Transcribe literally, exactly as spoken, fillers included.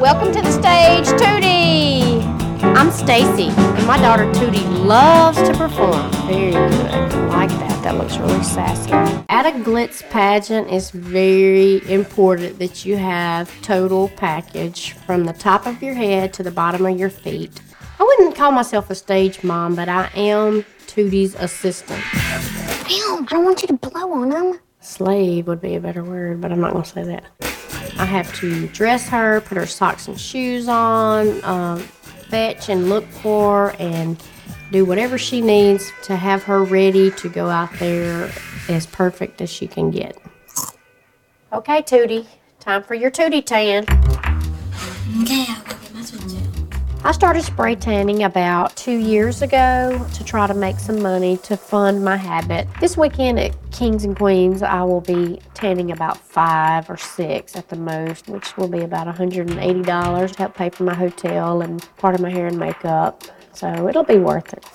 Welcome to the stage, Tootie. I'm Stacy, and my daughter Tootie loves to perform. Very good. I like that. That looks really sassy. At a glitz pageant, it's very important that you have total package from the top of your head to the bottom of your feet. I wouldn't call myself a stage mom, but I am Tootie's assistant. Ma'am, I don't want you to blow on them. Slave would be a better word, but I'm not going to say that. I have to dress her, put her socks and shoes on, um, fetch and look for, and do whatever she needs to have her ready to go out there as perfect as she can get. Okay, Tootie, time for your Tootie tan. Okay, I'll go get my swimsuit. I started spray tanning about two years ago to try to make some money to fund my habit. This weekend at Kings and Queens, I will be tanning about five or six at the most, which will be about one hundred eighty dollars to help pay for my hotel and part of my hair and makeup. So it'll be worth it.